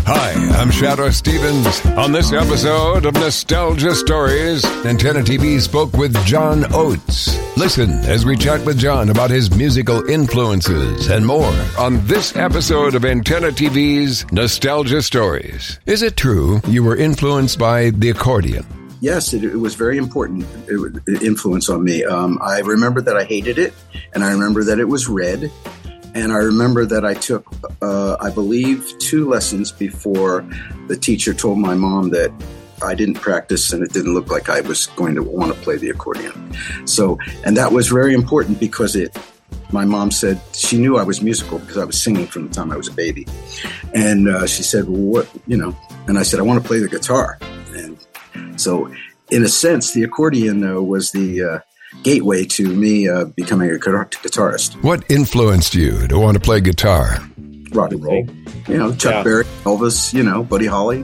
Hi, I'm Shadow Stevens. On this episode of Nostalgia Stories, Antenna TV spoke with John Oates. Listen as we chat with John about his musical influences and more on this episode of Antenna TV's Nostalgia Stories. Is it true you were influenced by the accordion? Yes, it was very important influence on me. I remember that I hated it, and I remember that it was red. And I remember that I took, I believe, 2 lessons before the teacher told my mom that I didn't practice and it didn't look like I was going to want to play the accordion. So, and that was very important because my mom said she knew I was musical because I was singing from the time I was a baby. And she said, well, what, and I said, I want to play the guitar. And so, in a sense, the accordion was the gateway to me becoming a guitarist. What influenced you to want to play guitar? Rock and roll. Chuck Berry, Elvis, Buddy Holly.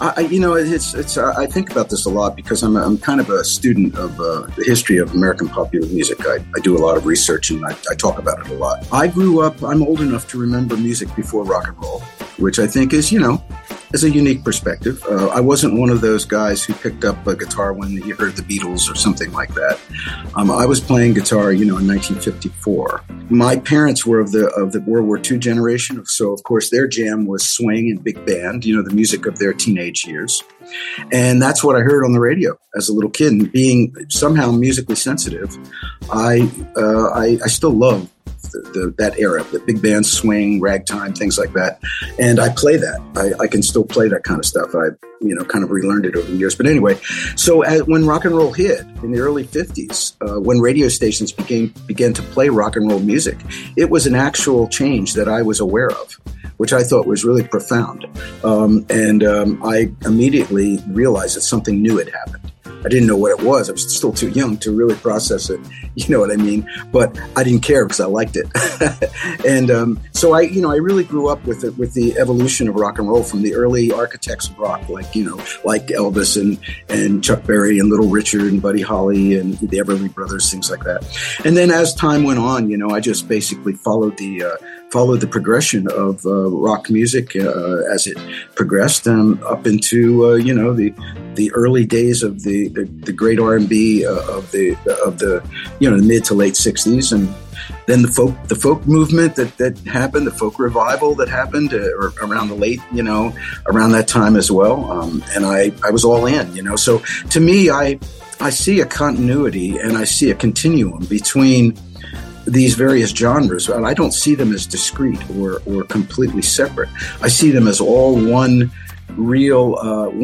I think about this a lot because I'm kind of a student of the history of American popular music. I do a lot of research and I talk about it a lot. I grew up, I'm old enough to remember music before rock and roll, which I think is, is a unique perspective. I wasn't one of those guys who picked up a guitar when you heard the Beatles or something like that. I was playing guitar, in 1954. My parents were of the World War II generation, so of course their jam was swing and big band, the music of their teenage years. And that's what I heard on the radio as a little kid. And being somehow musically sensitive, I still love that era, the big band, swing, ragtime, things like that. And I play that. I can still play that kind of stuff. I, kind of relearned it over the years. But anyway, so when rock and roll hit in the early 50s, when radio stations began to play rock and roll music, it was an actual change that I was aware of, which I thought was really profound. I immediately realized that something new had happened. I didn't know what it was. I was still too young to really process it. You know what I mean? But I didn't care because I liked it. And so I really grew up with the evolution of rock and roll from the early architects of rock, like Elvis and Chuck Berry and Little Richard and Buddy Holly and the Everly Brothers, things like that. And then as time went on, I just basically followed the progression of rock music as it progressed up into the early days of the great R&B of the mid to late 60s, and then the folk movement that happened, the folk revival that happened around the late around that time as well, and I was all in. So to me, I see a continuity and I see a continuum between these various genres, and I don't see them as discrete or completely separate. I see them as all one real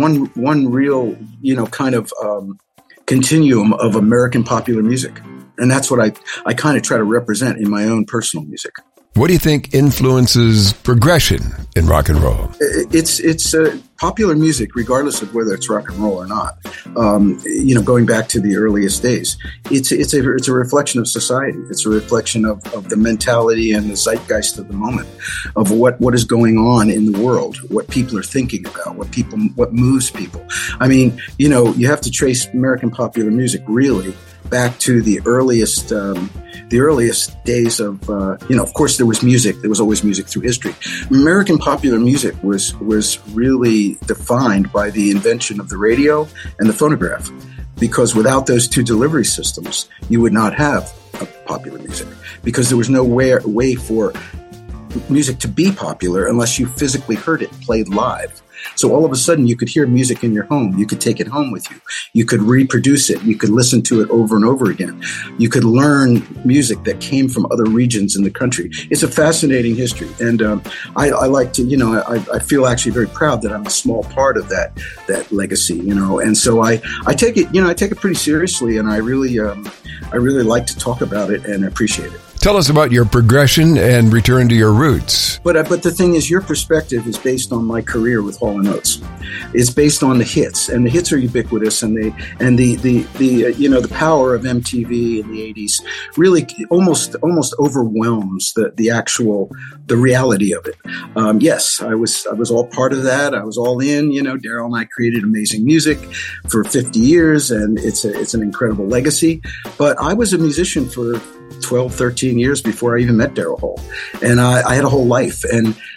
kind of continuum of American popular music. And that's what I kind of try to represent in my own personal music. What do you think influences progression in rock and roll? It's popular music, regardless of whether it's rock and roll or not. Going back to the earliest days, it's a reflection of society. It's a reflection of the mentality and the zeitgeist of the moment, of what is going on in the world, what people are thinking about, what moves people. I mean, you have to trace American popular music really back to the earliest days of, of course there was music. There was always music through history. American popular music was really defined by the invention of the radio and the phonograph, because without those two delivery systems, you would not have popular music, because there was no way for music to be popular unless you physically heard it played live. So all of a sudden you could hear music in your home. You could take it home with you. You could reproduce it. You could listen to it over and over again. You could learn music that came from other regions in the country. It's a fascinating history. And I like to, I feel actually very proud that I'm a small part of that legacy, And so I take it, I take it pretty seriously, and I really like to talk about it and appreciate it. Tell us about your progression and return to your roots. But the thing is, your perspective is based on my career with Hall & Oates. It's based on the hits, and the hits are ubiquitous, and the power of MTV in the 80s really almost overwhelms the reality of it. Yes, I was all part of that. I was all in. Daryl and I created amazing music for 50 years, and it's an incredible legacy. But I was a musician for 12, 13 years before I even met Daryl Hall. And I had a whole life. And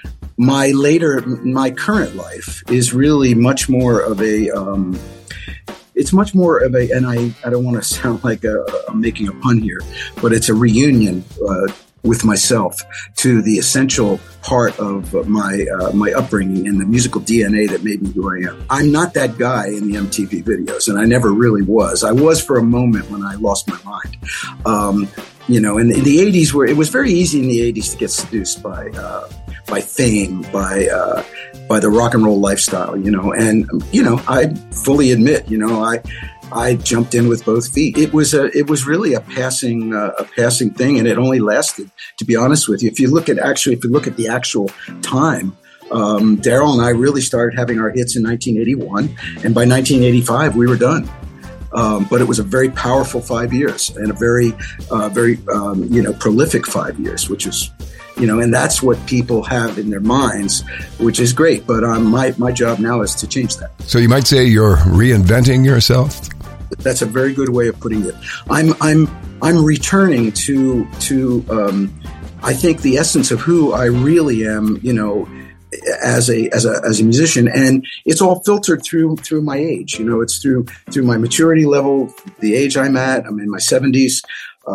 my current life is really much more of a, it's much more of a, and I don't want to sound like I'm making a pun here, but it's a reunion with myself to the essential part of my upbringing and the musical DNA that made me who I am. I'm not that guy in the MTV videos, and I never really was. I was for a moment when I lost my mind. In the 80s, where it was very easy in the 80s to get seduced by fame, by the rock and roll lifestyle, and I fully admit, I jumped in with both feet. It was really a passing thing, and it only lasted, to be honest with you. If you look at the actual time, Daryl and I really started having our hits in 1981, and by 1985 we were done. But it was a very powerful 5 years and a very prolific 5 years, which is, and that's what people have in their minds, which is great. But my job now is to change that. So you might say you're reinventing yourself? That's a very good way of putting it. I'm returning to I think the essence of who I really am, as a musician, and it's all filtered through my age. It's through my maturity level, the age I'm at. I'm in my 70s.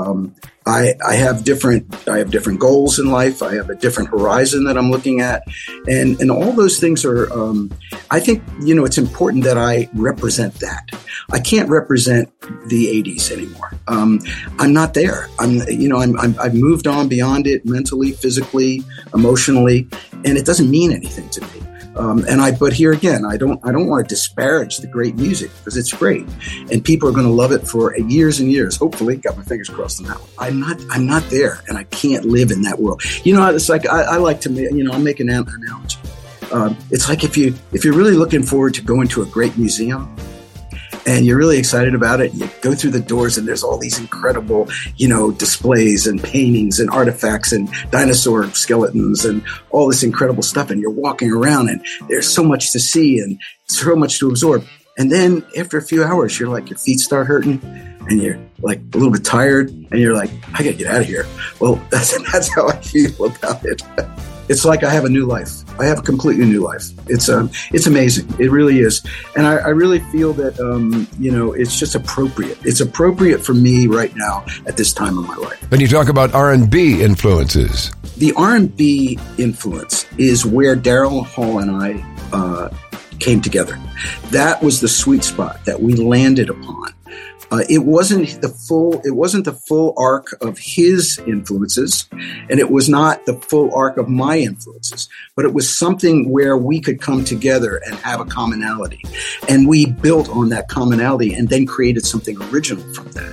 I have different goals in life. I have a different horizon that I'm looking at, and all those things are. I think it's important that I represent that. I can't represent the 80s anymore. I'm not there. I've moved on beyond it mentally, physically, emotionally, and it doesn't mean anything to me. But here again, I don't want to disparage the great music, because it's great, and people are going to love it for years and years. Hopefully, got my fingers crossed on that one. I'm not there, and I can't live in that world. It's like I like to, I'll make an analogy. It's like if you're really looking forward to going to a great museum, and you're really excited about it, you go through the doors and there's all these incredible, displays and paintings and artifacts and dinosaur skeletons and all this incredible stuff. And you're walking around and there's so much to see and so much to absorb. And then after a few hours, you're like, your feet start hurting and you're like a little bit tired and you're like, I gotta get out of here. Well, that's how I feel about it. It's like I have a new life. I have a completely new life. It's amazing. It really is. And I really feel that, it's just appropriate. It's appropriate for me right now at this time of my life. When you talk about R&B influences. The R&B influence is where Daryl Hall and I came together. That was the sweet spot that we landed upon. It wasn't the full arc of his influences, and it was not the full arc of my influences, but it was something where we could come together and have a commonality. And we built on that commonality and then created something original from that.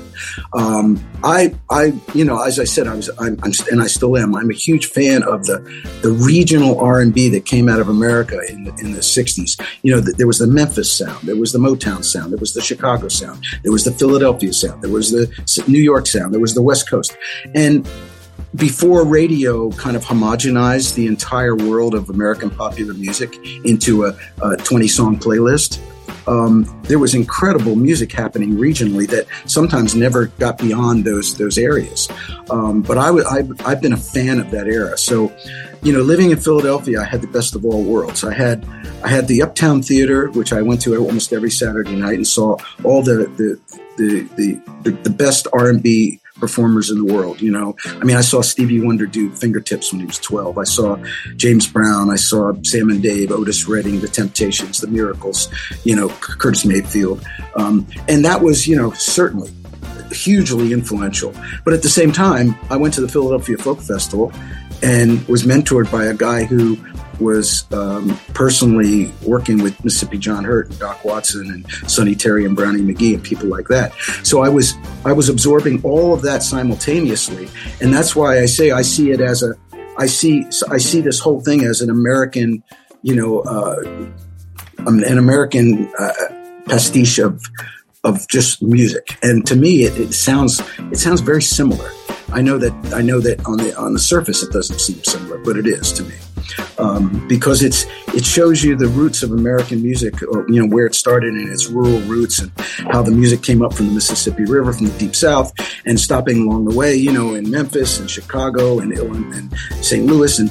As I said, and I still am. I'm a huge fan of the regional R&B that came out of America in the 60s. There was the Memphis sound, there was the Motown sound, there was the Chicago sound, there was the Philadelphia sound, there was the New York sound, there was the West Coast. And before radio kind of homogenized the entire world of American popular music into a 20-song playlist, there was incredible music happening regionally that sometimes never got beyond those areas. But I've been a fan of that era. So, living in Philadelphia, I had the best of all worlds. I had the Uptown Theater, which I went to almost every Saturday night and saw all the best R&B performers in the world. I saw Stevie Wonder do Fingertips when he was 12. I saw James Brown. I saw Sam and Dave, Otis Redding, The Temptations, The Miracles, Curtis Mayfield. And that was, certainly hugely influential. But at the same time, I went to the Philadelphia Folk Festival and was mentored by a guy who was personally working with Mississippi John Hurt and Doc Watson and Sonny Terry and Brownie McGee and people like that. So I was absorbing all of that simultaneously, and that's why I say I see it as I see this whole thing as an American, an American pastiche of just music. And to me, it sounds very similar. I know that on the surface it doesn't seem similar, but it is to me. Because it shows you the roots of American music, or where it started in its rural roots, and how the music came up from the Mississippi River, from the Deep South, and stopping along the way, in Memphis and Chicago and St. Louis, and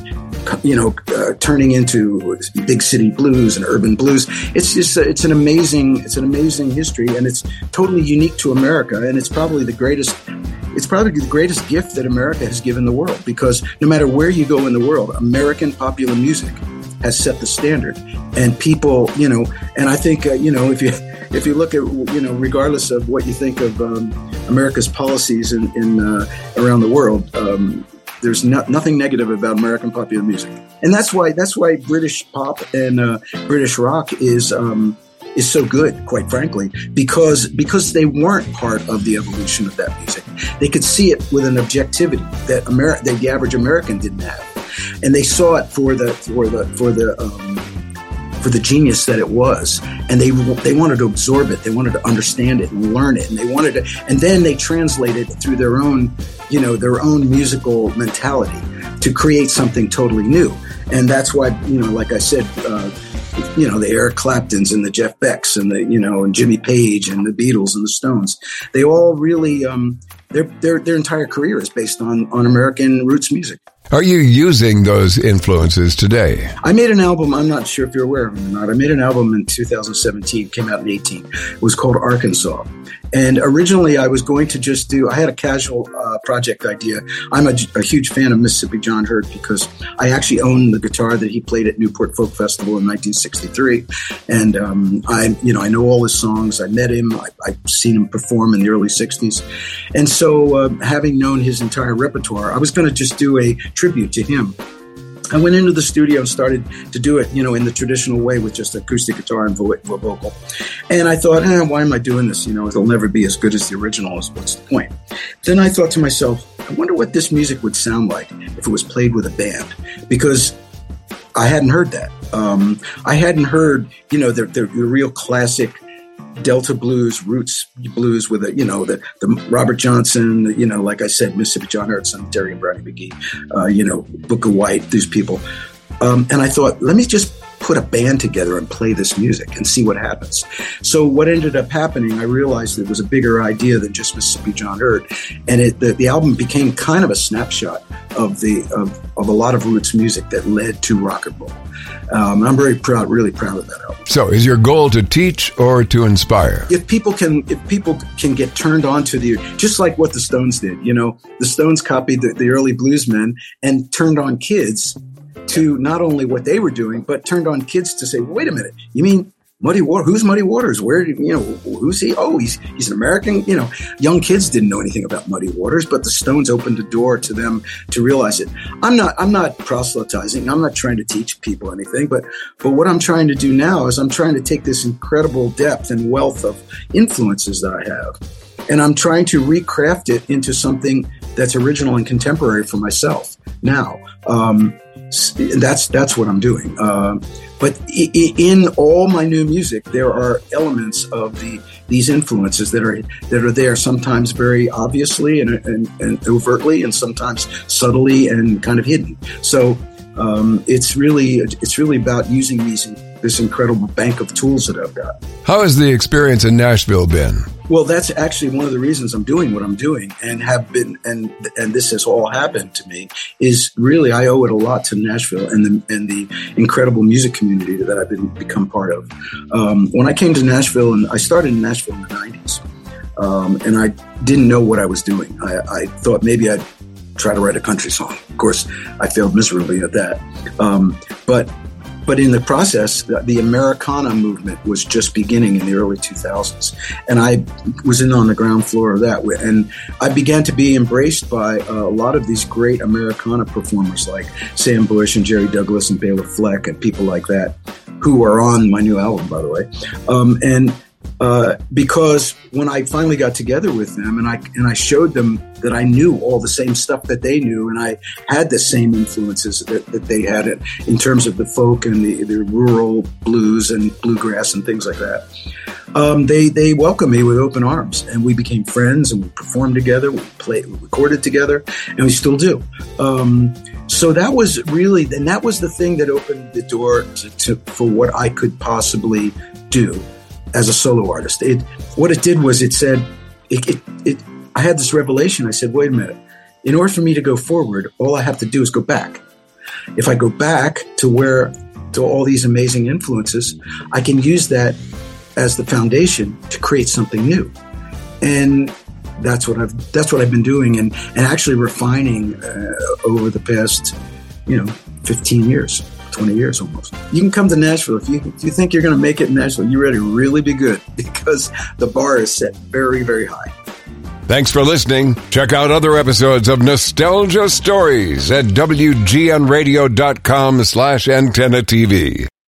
turning into big city blues and urban blues. It's an amazing history, and it's totally unique to America, and it's probably the greatest gift that America has given the world, because no matter where you go in the world, American popular music has set the standard. And people, and I think, if you look at, regardless of what you think of America's policies in around the world, there's nothing negative about American popular music. And that's why British pop and British rock is so good, quite frankly, because they weren't part of the evolution of that music. They could see it with an objectivity that the average American didn't have. And they saw it for the genius that it was, and they wanted to absorb it, they wanted to understand it and learn it, and and then they translated it through their own musical mentality to create something totally new. And that's why, like I said, the Eric Claptons and the Jeff Becks and and Jimmy Page and the Beatles and the Stones, they all really their entire career is based on American roots music. Are you using those influences today? I made an album. I'm not sure if you're aware of it or not. I made an album in 2017, came out in 2018. It was called Arkansas. And originally I was going to I had a casual project idea. I'm a huge fan of Mississippi John Hurt because I actually own the guitar that he played at Newport Folk Festival in 1963. And I know all his songs. I met him. I've seen him perform in the early 60s. And so having known his entire repertoire, I was going to just do a tribute to him. I went into the studio and started to do it, in the traditional way with just acoustic guitar and vocal. And I thought, why am I doing this? It'll never be as good as the original. What's the point? Then I thought to myself, I wonder what this music would sound like if it was played with a band, because I hadn't heard that. I hadn't heard, the real classic Delta blues, roots blues with the Robert Johnson, like I said, Mississippi John Hurt, Terry and Brownie McGee, Booker White, these people. And I thought, let me just put a band together and play this music and see what happens. So what ended up happening, I realized it was a bigger idea than just Mississippi John Hurt. And the album became kind of a snapshot of a lot of roots music that led to rock and roll. I'm really proud of that album. So is your goal to teach or to inspire? If people can get turned on to just like what the Stones did, the Stones copied the early bluesmen and turned on kids to not only what they were doing, but turned on kids to say, wait a minute, you mean Muddy Waters? Who's Muddy Waters? Who's he? Oh, he's an American. Young kids didn't know anything about Muddy Waters, but the Stones opened the door to them to realize it. I'm not proselytizing. I'm not trying to teach people anything, but what I'm trying to do now is I'm trying to take this incredible depth and wealth of influences that I have, and I'm trying to recraft it into something that's original and contemporary for myself now. That's what I'm doing. But in all my new music, there are elements of these influences that are there, sometimes very obviously and overtly, and sometimes subtly and kind of hidden. So it's really about using this incredible bank of tools that I've got. How has the experience in Nashville been? Well, that's actually one of the reasons I'm doing what I'm doing and have been, and this has all happened to me, is really I owe it a lot to Nashville and the incredible music community that I've become part of. When I came to Nashville, and I started in Nashville in the 90s, and I didn't know what I was doing. I thought maybe I'd try to write a country song. Of course, I failed miserably at that. But in the process, the Americana movement was just beginning in the early 2000s. And I was in on the ground floor of that. And I began to be embraced by a lot of these great Americana performers like Sam Bush and Jerry Douglas and Bela Fleck and people like that, who are on my new album, by the way. Because when I finally got together with them and I showed them that I knew all the same stuff that they knew, and I had the same influences that they had in terms of the folk and the rural blues and bluegrass and things like that, they welcomed me with open arms, and we became friends, and we performed together, we recorded together, and we still do. So that was the thing that opened the door for what I could possibly do as a solo artist. What it did was it said, I had this revelation. I said, wait a minute. In order for me to go forward, all I have to do is go back. If I go back to all these amazing influences, I can use that as the foundation to create something new. And that's what I've been doing and actually refining over the past, 15 years, 20 years almost. You can come to Nashville. If you think you're going to make it in Nashville, you better really be good, because the bar is set very, very high. Thanks for listening. Check out other episodes of Nostalgia Stories at WGNradio.com/AntennaTV.